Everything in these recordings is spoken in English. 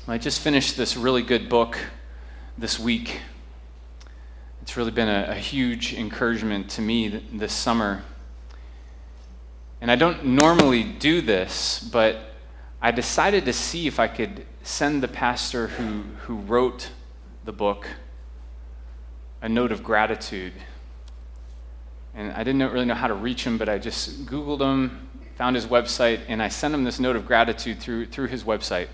I just finished this really good book this week. It's really been a huge encouragement to me this summer. And I don't normally do this, but I decided to see if I could send the pastor who wrote the book a note of gratitude. And I didn't really know how to reach him, but I just Googled him, found his website, and I sent him this note of gratitude through his website.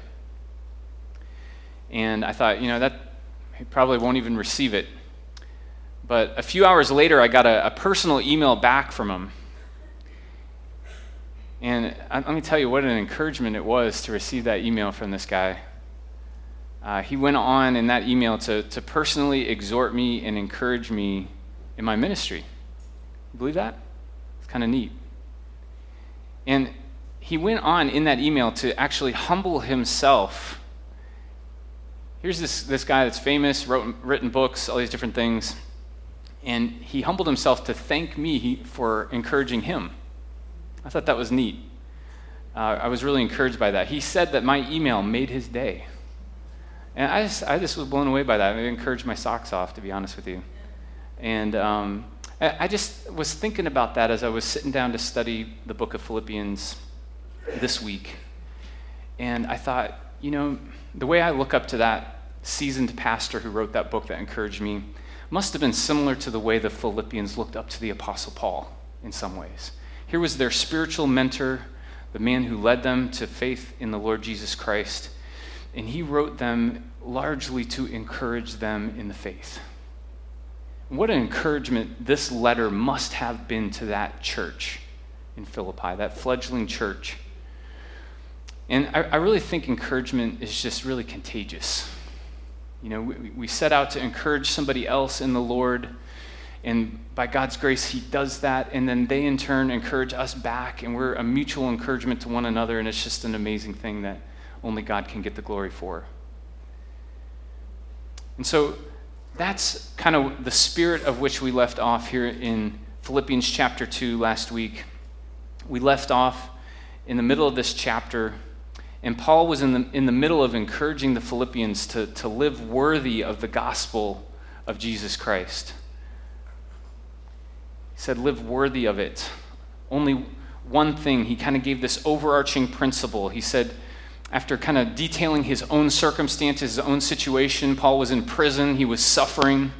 And I thought, that he probably won't even receive it. But a few hours later, I got a personal email back from him. And let me tell you what an encouragement it was to receive that email from this guy. He went on in that email to personally exhort me and encourage me in my ministry. You believe that? It's kind of neat. And he went on in that email to actually humble himself. Here's this guy that's famous, written books, all these different things, and he humbled himself to thank me for encouraging him. I thought that was neat. I was really encouraged by that. He said that my email made his day. And I just was blown away by that. It encouraged my socks off, to be honest with you. And I just was thinking about that as I was sitting down to study the book of Philippians this week. And I thought, the way I look up to that seasoned pastor who wrote that book that encouraged me must have been similar to the way the Philippians looked up to the Apostle Paul in some ways. Here was their spiritual mentor, the man who led them to faith in the Lord Jesus Christ, and he wrote them largely to encourage them in the faith. What an encouragement this letter must have been to that church in Philippi, that fledgling church. And I really think encouragement is just really contagious. We set out to encourage somebody else in the Lord, and by God's grace, he does that, and then they in turn encourage us back, and we're a mutual encouragement to one another, and it's just an amazing thing that only God can get the glory for. And so that's kind of the spirit of which we left off here in Philippians chapter 2 last week. We left off in the middle of this chapter, and Paul was in the middle of encouraging the Philippians to live worthy of the gospel of Jesus Christ. He said, live worthy of it. Only one thing. He kind of gave this overarching principle. He said, after kind of detailing his own circumstances, his own situation, Paul was in prison. He was suffering.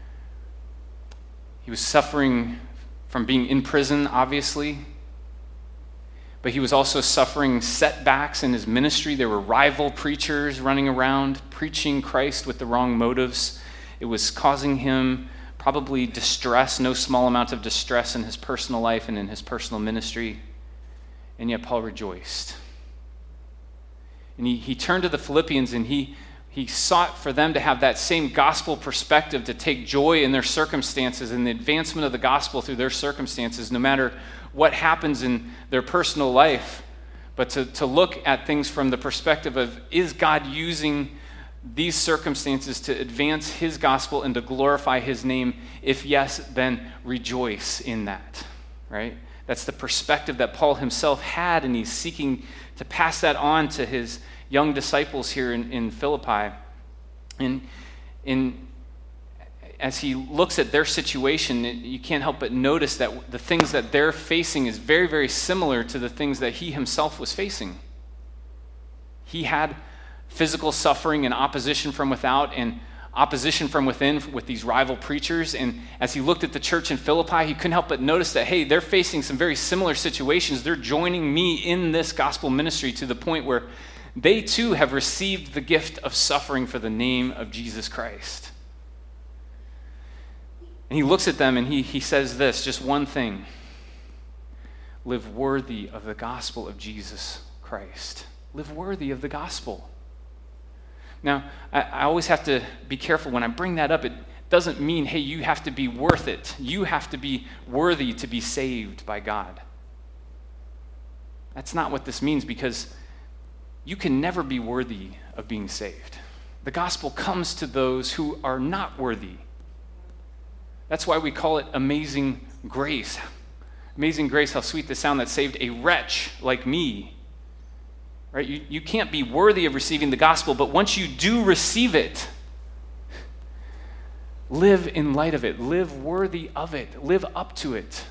He was suffering from being in prison, obviously. But he was also suffering setbacks in his ministry. There were rival preachers running around, preaching Christ with the wrong motives. It was causing him probably distress, no small amount of distress in his personal life and in his personal ministry. And yet Paul rejoiced. And he turned to the Philippians and he sought for them to have that same gospel perspective, to take joy in their circumstances and the advancement of the gospel through their circumstances, no matter what happens in their personal life, but to look at things from the perspective of, is God using these circumstances to advance his gospel and to glorify his name? If yes, then rejoice in that, right? That's the perspective that Paul himself had, and he's seeking to pass that on to his young disciples here in Philippi. And as he looks at their situation, you can't help but notice that the things that they're facing is very, very similar to the things that he himself was facing. He had physical suffering and opposition from without and opposition from within with these rival preachers. And as he looked at the church in Philippi, he couldn't help but notice that, hey, they're facing some very similar situations. They're joining me in this gospel ministry to the point where they too have received the gift of suffering for the name of Jesus Christ. And he looks at them and he says this, just one thing: live worthy of the gospel of Jesus Christ. Live worthy of the gospel. Now, I always have to be careful when I bring that up. It doesn't mean, hey, you have to be worth it. You have to be worthy to be saved by God. That's not what this means, because you can never be worthy of being saved. The gospel comes to those who are not worthy. That's why we call it amazing grace. Amazing grace, how sweet the sound that saved a wretch like me. right? You can't be worthy of receiving the gospel, but once you do receive it, live in light of it. Live worthy of it. Live up to it.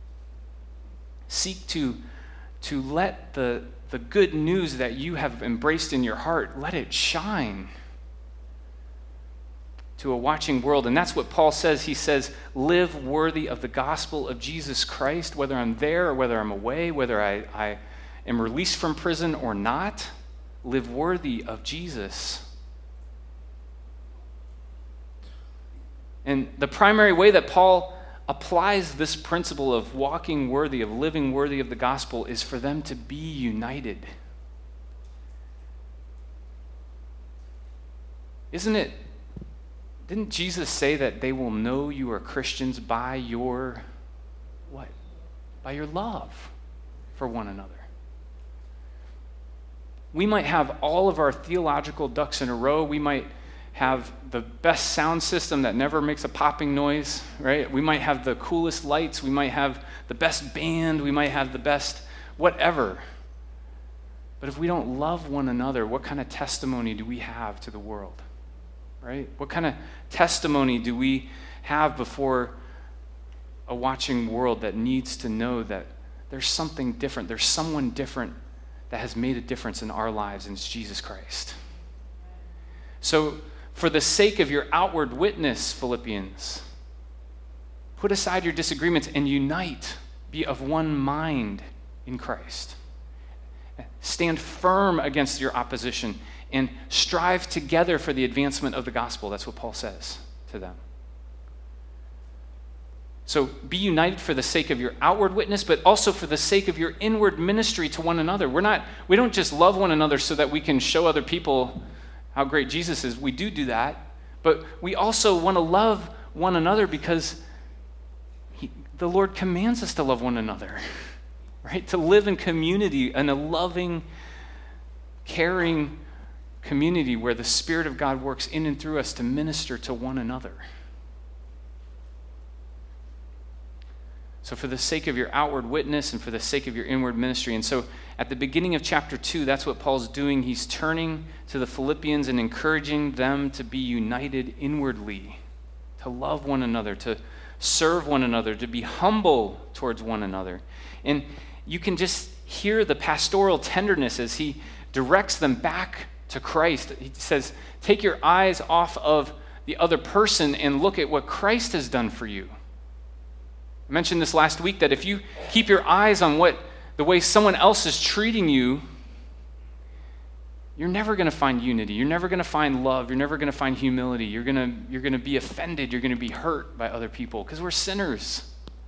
Seek to let the good news that you have embraced in your heart, let it shine to a watching world. And that's what Paul says. He says, live worthy of the gospel of Jesus Christ, whether I'm there or whether I'm away, whether I am released from prison or not. Live worthy of Jesus. And the primary way that Paul applies this principle of walking worthy, of living worthy of the gospel, is for them to be united. Didn't Jesus say that they will know you are Christians by your what? By your love for one another. We might have all of our theological ducks in a row. We might have the best sound system that never makes a popping noise, right? We might have the coolest lights. We might have the best band. We might have the best whatever. But if we don't love one another, what kind of testimony do we have to the world, right? What kind of testimony do we have before a watching world that needs to know that there's something different, there's someone different that has made a difference in our lives, and it's Jesus Christ? So, for the sake of your outward witness, Philippians, put aside your disagreements and unite. Be of one mind in Christ. Stand firm against your opposition and strive together for the advancement of the gospel. That's what Paul says to them. So be united for the sake of your outward witness, but also for the sake of your inward ministry to one another. We don't just love one another so that we can show other people how great Jesus is. We do that, but we also want to love one another because the Lord commands us to love one another, right? To live in community, in a loving, caring community where the Spirit of God works in and through us to minister to one another. So for the sake of your outward witness and for the sake of your inward ministry. And so at the beginning of chapter 2, that's what Paul's doing. He's turning to the Philippians and encouraging them to be united inwardly, to love one another, to serve one another, to be humble towards one another. And you can just hear the pastoral tenderness as he directs them back to Christ. He says, take your eyes off of the other person and look at what Christ has done for you. I mentioned this last week that if you keep your eyes on the way someone else is treating you, you're never going to find unity. You're never going to find love. You're never going to find humility. You're going to be offended. You're going to be hurt by other people because we're sinners.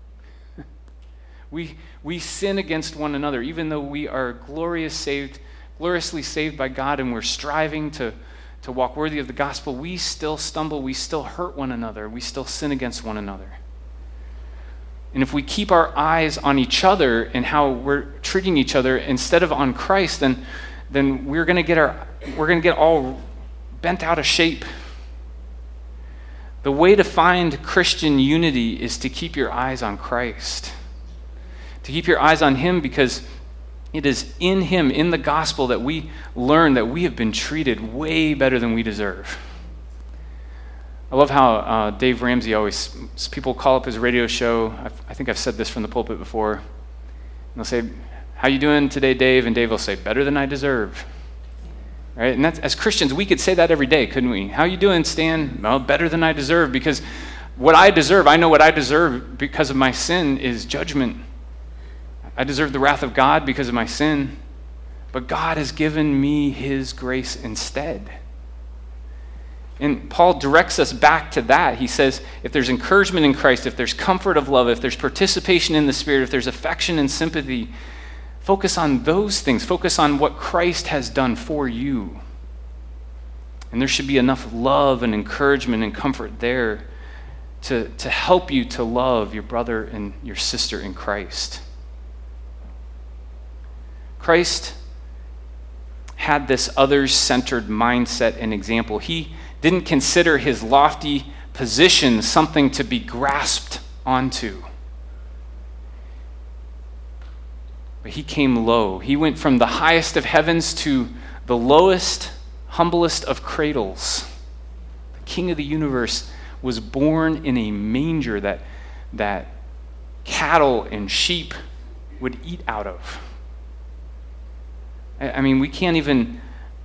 We sin against one another, even though we are gloriously saved by God, and we're striving to walk worthy of the gospel. We still stumble. We still hurt one another. We still sin against one another. And if we keep our eyes on each other and how we're treating each other instead of on Christ, then we're going to get all bent out of shape. The way to find Christian unity is to keep your eyes on Christ. To keep your eyes on Him, because it is in Him, in the gospel, that we learn that we have been treated way better than we deserve. I love how Dave Ramsey always, people call up his radio show. I think I've said this from the pulpit before. And they'll say, how you doing today, Dave? And Dave will say, better than I deserve. Right? And that's, as Christians, we could say that every day, couldn't we? How you doing, Stan? Well, better than I deserve, because what I deserve, I know what I deserve because of my sin is judgment. I deserve the wrath of God because of my sin. But God has given me His grace instead. And Paul directs us back to that. He says, if there's encouragement in Christ, if there's comfort of love, if there's participation in the Spirit, if there's affection and sympathy, focus on those things. Focus on what Christ has done for you. And there should be enough love and encouragement and comfort there to help you to love your brother and your sister in Christ. Christ had this others-centered mindset and example. He didn't consider his lofty position something to be grasped onto. But he came low. He went from the highest of heavens to the lowest, humblest of cradles. The King of the universe was born in a manger that cattle and sheep would eat out of. I mean, we can't even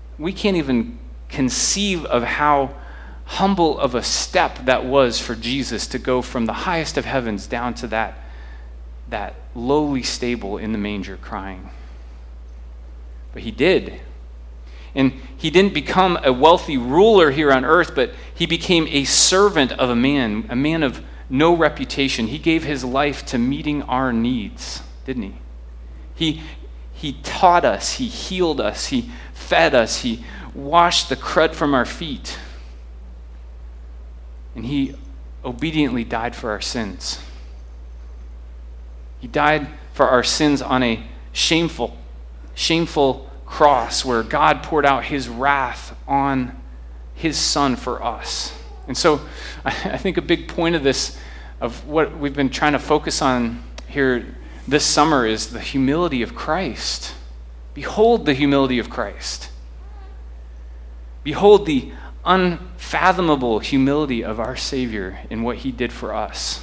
conceive of how humble of a step that was for Jesus to go from the highest of heavens down to that lowly stable in the manger crying. But he did. And he didn't become a wealthy ruler here on earth, but he became a servant of a man of no reputation. He gave his life to meeting our needs, didn't he? He taught us, he healed us, he fed us, he washed the crud from our feet. And he obediently died for our sins. He died for our sins on a shameful cross where God poured out his wrath on his Son for us. And so I think a big point of this, of what we've been trying to focus on here this summer, is the humility of Christ. Behold the humility of Christ. Behold the unfathomable humility of our Savior in what he did for us.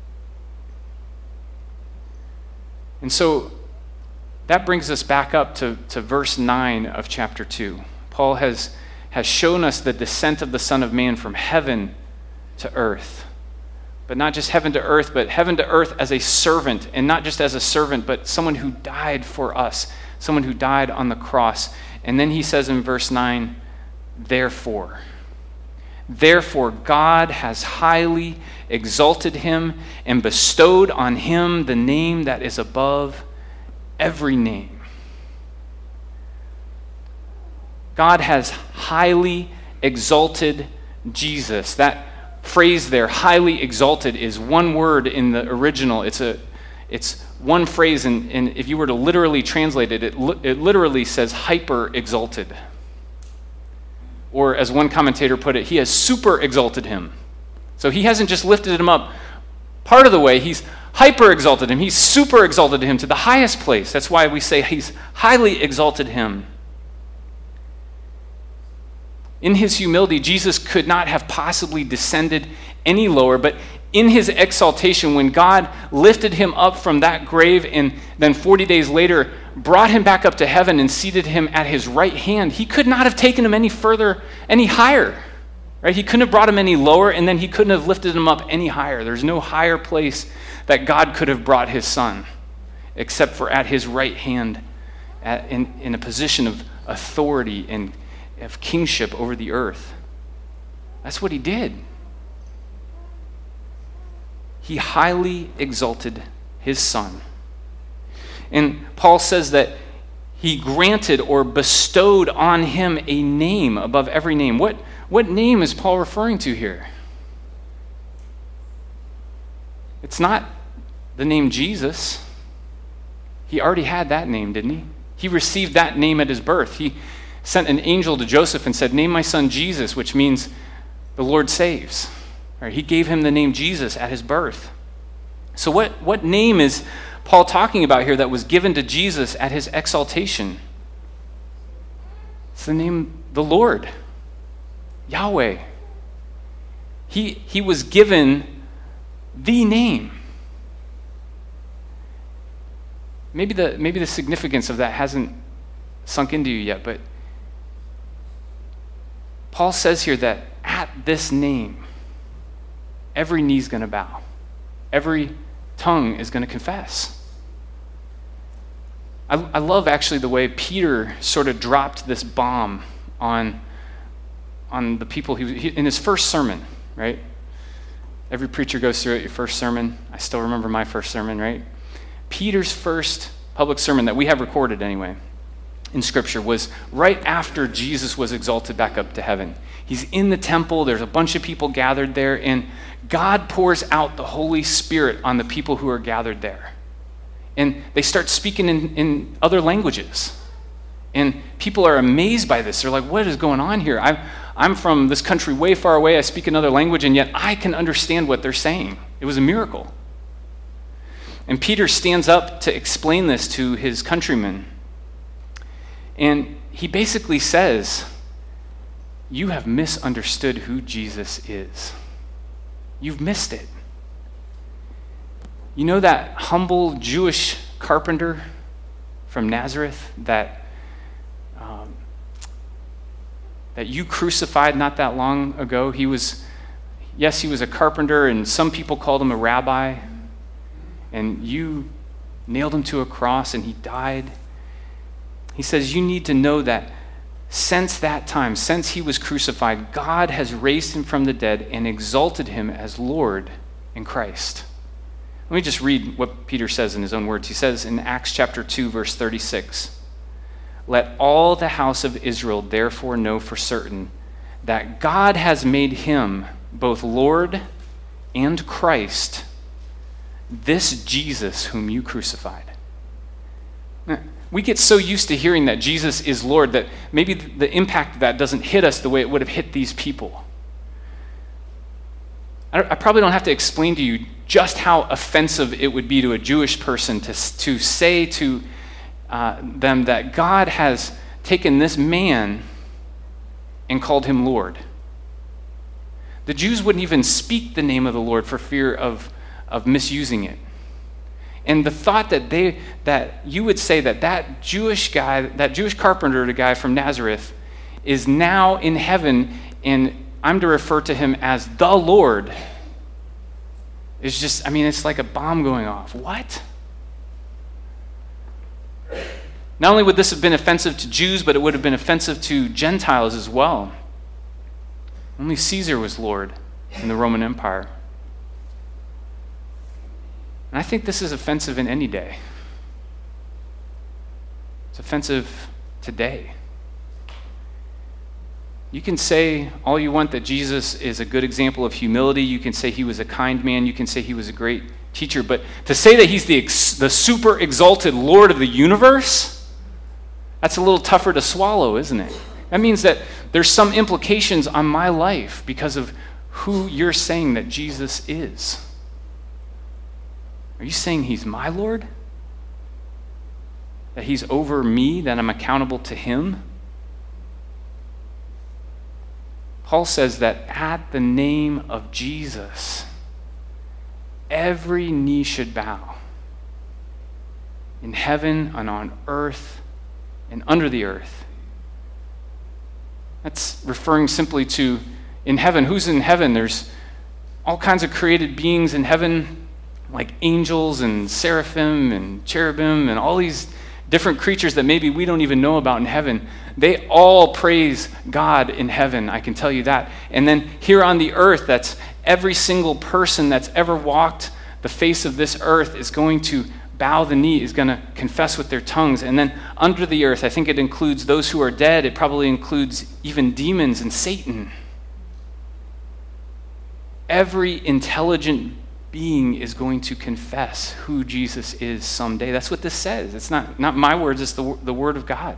And so that brings us back up to verse 9 of chapter 2. Paul has shown us the descent of the Son of Man from heaven to earth. But not just heaven to earth, but heaven to earth as a servant. And not just as a servant, but someone who died for us. Someone who died on the cross. And then he says in verse 9, Therefore God has highly exalted him and bestowed on him the name that is above every name. God has highly exalted Jesus. That phrase there, highly exalted, is one word in the original. It's one phrase, and if you were to literally translate it, it literally says hyper exalted. Or as one commentator put it, he has super exalted him. So he hasn't just lifted him up part of the way, he's hyper exalted him. He's super exalted him to the highest place. That's why we say he's highly exalted him. In his humility, Jesus could not have possibly descended any lower, but in his exaltation, when God lifted him up from that grave and then 40 days later brought him back up to heaven and seated him at his right hand, he could not have taken him any further, any higher. Right? He couldn't have brought him any lower, and then he couldn't have lifted him up any higher. There's no higher place that God could have brought his Son except for at his right hand in a position of authority and of kingship over the earth. That's what he did. He highly exalted his Son. And Paul says that he granted or bestowed on him a name above every name. What name is Paul referring to here? It's not the name Jesus. He already had that name, didn't he? He received that name at his birth. He sent an angel to Joseph and said, "Name my son Jesus," which means the Lord saves. Right? He gave him the name Jesus at his birth. So what name is Paul talking about here that was given to Jesus at his exaltation? It's the name, the Lord, Yahweh. He was given the name. Maybe the significance of that hasn't sunk into you yet, but Paul says here that at this name, every knee's going to bow. Every tongue is going to confess. I love actually the way Peter sort of dropped this bomb on the people in his first sermon, right? Every preacher goes through it, your first sermon. I still remember my first sermon, right? Peter's first public sermon that we have recorded anyway in Scripture was right after Jesus was exalted back up to heaven. He's in the temple, there's a bunch of people gathered there, and God pours out the Holy Spirit on the people who are gathered there. And they start speaking in other languages. And people are amazed by this. They're like, what is going on here? I'm from this country way far away, I speak another language, and yet I can understand what they're saying. It was a miracle. And Peter stands up to explain this to his countrymen. And he basically says, you have misunderstood who Jesus is. You've missed it. You know that humble Jewish carpenter from Nazareth that you crucified not that long ago? He was a carpenter, and some people called him a rabbi. And you nailed him to a cross and he died. He says, you need to know that since that time, since he was crucified, God has raised him from the dead and exalted him as Lord in Christ. Let me just read what Peter says in his own words. He says in Acts chapter 2, verse 36, let all the house of Israel therefore know for certain that God has made him both Lord and Christ, this Jesus whom you crucified. We get so used to hearing that Jesus is Lord that maybe the impact of that doesn't hit us the way it would have hit these people. I probably don't have to explain to you just how offensive it would be to a Jewish person to say to them that God has taken this man and called him Lord. The Jews wouldn't even speak the name of the Lord for fear of misusing it. And the thought that you would say that Jewish guy, that Jewish carpenter, the guy from Nazareth, is now in heaven and I'm to refer to him as the Lord, is just, it's like a bomb going off. What? Not only would this have been offensive to Jews, but it would have been offensive to Gentiles as well. Only Caesar was Lord in the Roman Empire. And I think this is offensive in any day. It's offensive today. You can say all you want that Jesus is a good example of humility. You can say he was a kind man. You can say he was a great teacher. But to say that he's the super exalted Lord of the universe, that's a little tougher to swallow, isn't it? That means that there's some implications on my life because of who you're saying that Jesus is. Are you saying he's my Lord? That he's over me, that I'm accountable to him? Paul says that at the name of Jesus, every knee should bow in heaven and on earth and under the earth. That's referring simply to in heaven. Who's in heaven? There's all kinds of created beings in heaven, like angels and seraphim and cherubim and all these different creatures that maybe we don't even know about in heaven. They all praise God in heaven, I can tell you that. And then here on the earth, that's every single person that's ever walked the face of this earth is going to bow the knee, is going to confess with their tongues. And then under the earth, I think it includes those who are dead. It probably includes even demons and Satan. Every intelligent being is going to confess who Jesus is someday. That's what this says. It's not my words, it's the word of God.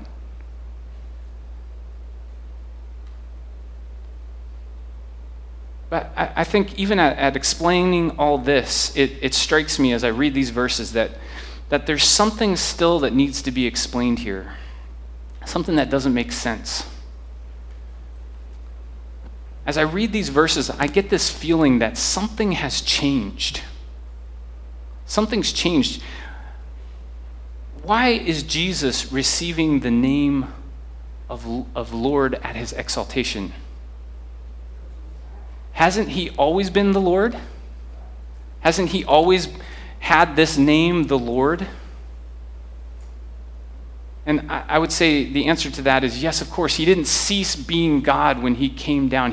But I think even at explaining all this, it strikes me as I read these verses that there's something still that needs to be explained here. Something that doesn't make sense. As I read these verses, I get this feeling that something has changed. Something's changed. Why is Jesus receiving the name of Lord at his exaltation? Hasn't he always been the Lord? Hasn't he always had this name, the Lord? And I would say the answer to that is yes, of course. He didn't cease being God when he came down.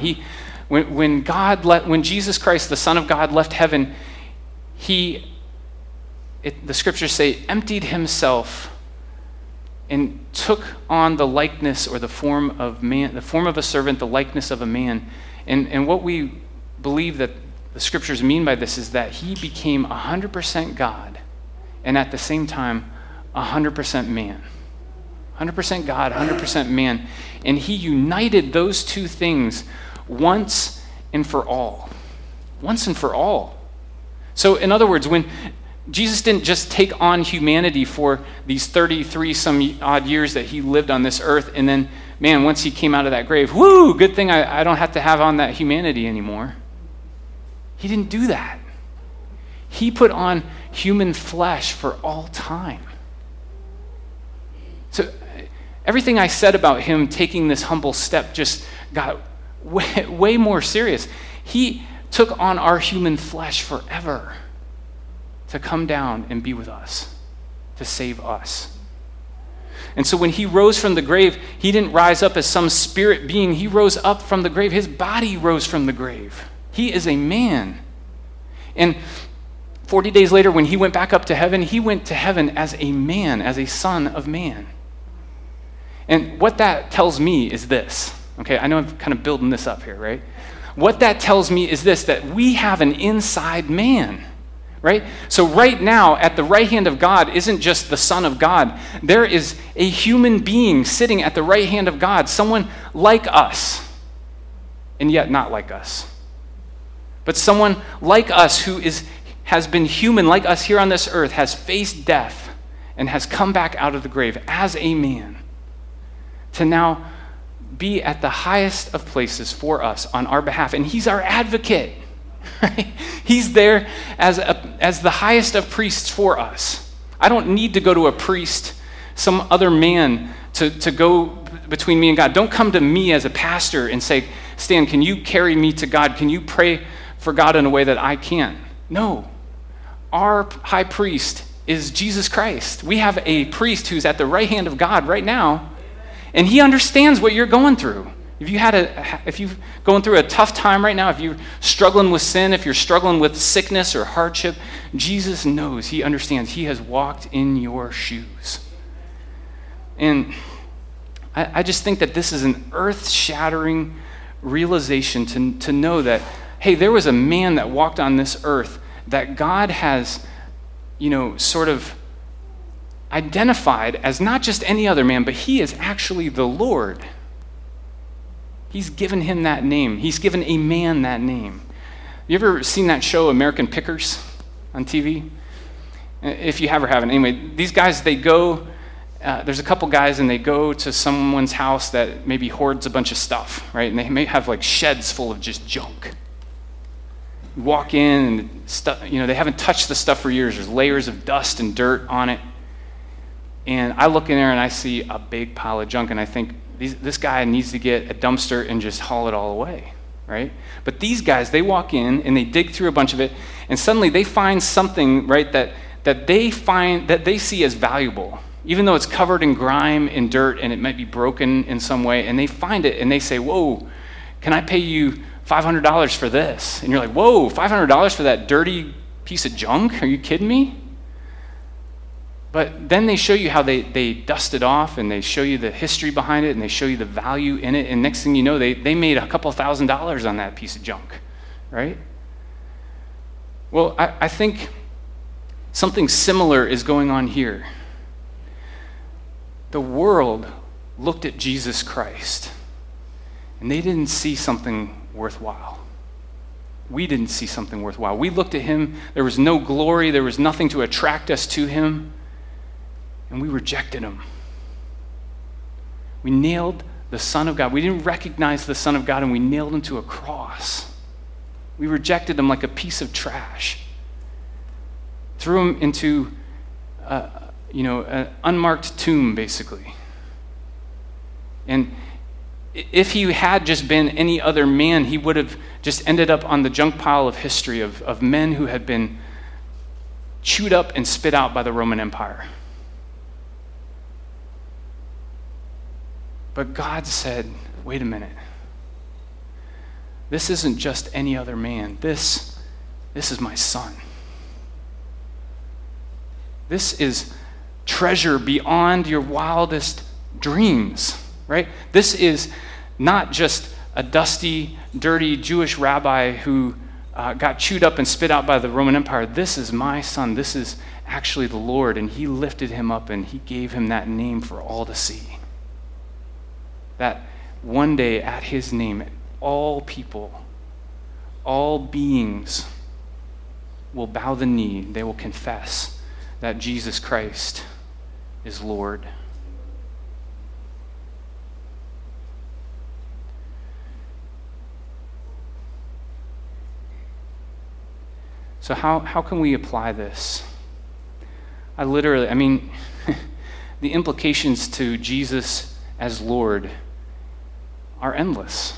When Jesus Christ, the Son of God, left heaven, the scriptures say, emptied himself and took on the likeness or the form of man, the form of a servant, the likeness of a man. And what we believe that the scriptures mean by this is that he became 100% God and at the same time 100% man. 100% God, 100% man. And he united those two things once and for all. Once and for all. So in other words, when Jesus didn't just take on humanity for these 33 some odd years that he lived on this earth, and then, man, once he came out of that grave, whoo, good thing I don't have to have on that humanity anymore. He didn't do that. He put on human flesh for all time. So everything I said about him taking this humble step just got way more serious. He took on our human flesh forever to come down and be with us, to save us. And so when he rose from the grave, he didn't rise up as some spirit being. He rose up from the grave. His body rose from the grave. He is a man. And 40 days later, when he went back up to heaven, he went to heaven as a man, as a son of man. And what that tells me is this. Okay, I know I'm kind of building this up here, right? What that tells me is this, that we have an inside man. Right? So right now, at the right hand of God isn't just the Son of God. There is a human being sitting at the right hand of God, someone like us, and yet not like us. But someone like us who has been human like us here on this earth, has faced death, and has come back out of the grave as a man to now be at the highest of places for us on our behalf. And he's our advocate. Right? He's there as the highest of priests for us. I don't need to go to a priest, some other man, to go between me and God. Don't come to me as a pastor and say, Stan, can you carry me to God? Can you pray for God in a way that I can't? No. Our high priest is Jesus Christ. We have a priest who's at the right hand of God right now, and he understands what you're going through. If you're going through a tough time right now, if you're struggling with sin, if you're struggling with sickness or hardship, Jesus knows, he understands, he has walked in your shoes. And I just think that this is an earth-shattering realization to know that, hey, there was a man that walked on this earth that God has, sort of identified as not just any other man, but he is actually the Lord. He's given him that name. He's given a man that name. You ever seen that show, American Pickers, on TV? If you have or haven't. Anyway, these guys, they go, there's a couple guys, and they go to someone's house that maybe hoards a bunch of stuff, right? And they may have like sheds full of just junk. You walk in, and stuff, they haven't touched the stuff for years. There's layers of dust and dirt on it. And I look in there, and I see a big pile of junk, and I think, this guy needs to get a dumpster and just haul it all away, right? But these guys, they walk in and they dig through a bunch of it, and suddenly they find something, right, that they see as valuable, even though it's covered in grime and dirt and it might be broken in some way, and they find it and they say, whoa, can I pay you $500 for this? And you're like, whoa, $500 for that dirty piece of junk? Are you kidding me? But then they show you how they dust it off, and they show you the history behind it, and they show you the value in it, and next thing you know, they made a couple $1,000s on that piece of junk, right? Well, I think something similar is going on here. The world looked at Jesus Christ, and they didn't see something worthwhile. We didn't see something worthwhile. We looked at him, there was no glory, there was nothing to attract us to him, and we rejected him. We nailed the Son of God. We didn't recognize the Son of God, and we nailed him to a cross. We rejected him like a piece of trash. Threw him into, an unmarked tomb, basically. And if he had just been any other man, he would have just ended up on the junk pile of history of men who had been chewed up and spit out by the Roman Empire. But God said, wait a minute. This isn't just any other man. This is my son. This is treasure beyond your wildest dreams, right? This is not just a dusty, dirty Jewish rabbi who got chewed up and spit out by the Roman Empire. This is my son. This is actually the Lord, and he lifted him up, and he gave him that name for all to see. That one day at his name, all people, all beings will bow the knee, they will confess that Jesus Christ is Lord. So how can we apply this? The implications to Jesus as Lord are endless.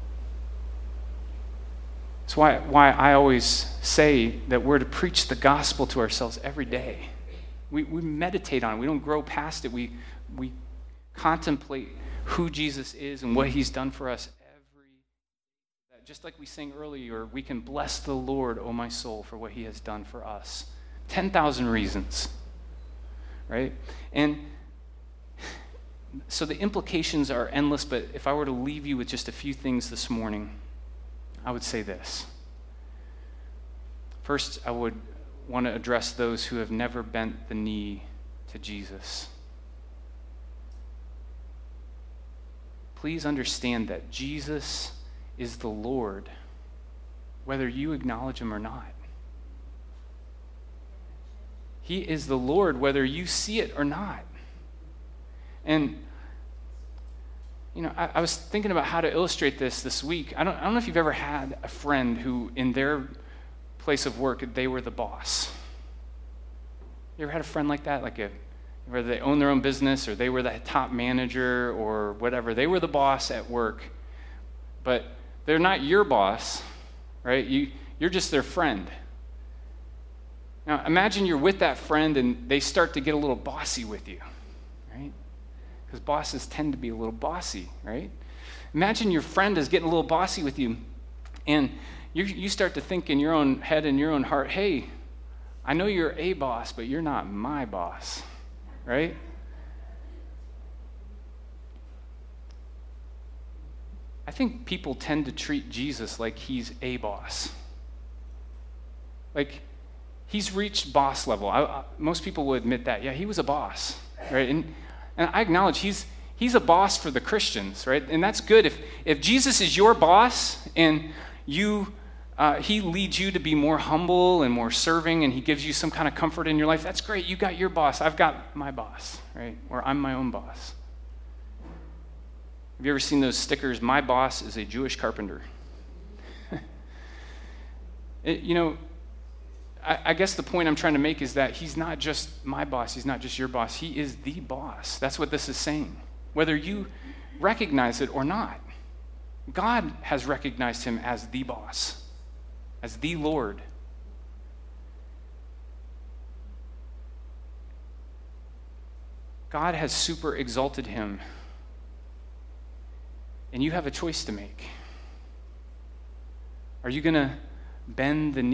That's why I always say that we're to preach the gospel to ourselves every day. We meditate on it. We don't grow past it. We contemplate who Jesus is and what he's done for us. Just like we sang earlier, we can bless the Lord, O my soul, for what he has done for us. 10,000 reasons, right? And so the implications are endless, but if I were to leave you with just a few things this morning, I would say this. First, I would want to address those who have never bent the knee to Jesus. Please understand that Jesus is the Lord, whether you acknowledge him or not. He is the Lord, whether you see it or not. And, I was thinking about how to illustrate this week. I don't know if you've ever had a friend who, in their place of work, they were the boss. You ever had a friend like that? Whether they own their own business or they were the top manager or whatever. They were the boss at work, but they're not your boss, right? You're just their friend. Now, imagine you're with that friend and they start to get a little bossy with you, right? Because bosses tend to be a little bossy, right? Imagine your friend is getting a little bossy with you, and you start to think in your own head and your own heart, hey, I know you're a boss, but you're not my boss, right? I think people tend to treat Jesus like he's a boss. Like, he's reached boss level. Most people will admit that. Yeah, he was a boss, right? And I acknowledge he's a boss for the Christians, right? And that's good. If Jesus is your boss and he leads you to be more humble and more serving, and he gives you some kind of comfort in your life, that's great. You got your boss. I've got my boss, right? Or I'm my own boss. Have you ever seen those stickers, my boss is a Jewish carpenter? I guess the point I'm trying to make is that he's not just my boss, he's not just your boss, he is the boss. That's what this is saying. Whether you recognize it or not, God has recognized him as the boss, as the Lord. God has super exalted him. And you have a choice to make. Are you going to bend the knee